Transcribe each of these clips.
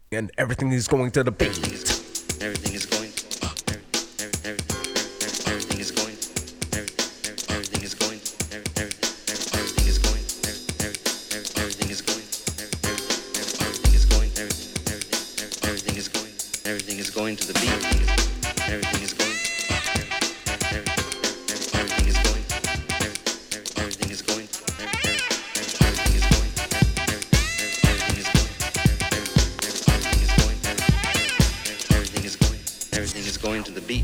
and everything is going to the beat. Everything is going. Everything is going. Everything is going. Everything is going. Everything is going. Everything is going. Everything is going. Everything is going to the beat. Everything is going. Everything is going. Everything is going. Everything is going. Everything is going. Everything is going to the beat.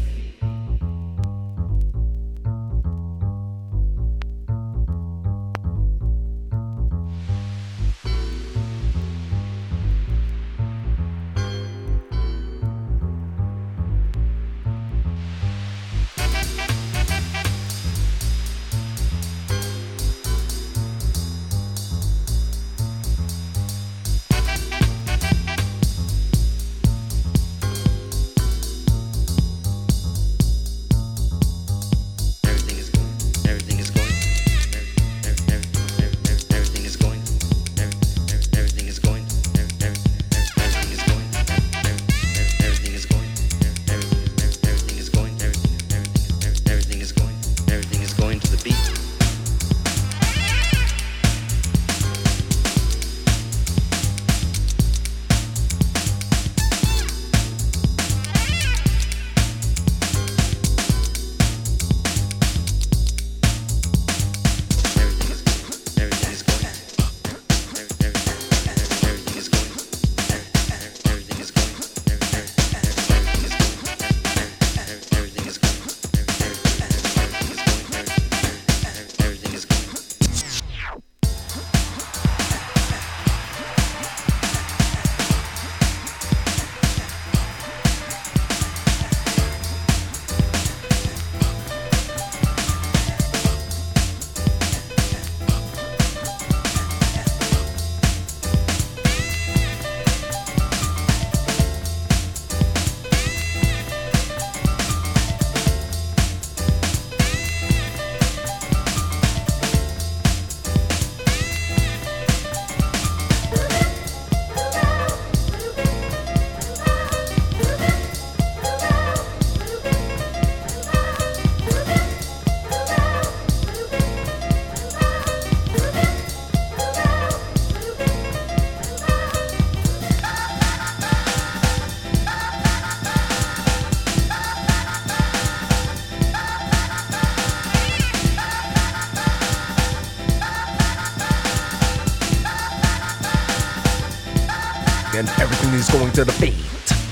And everything is going to the beat.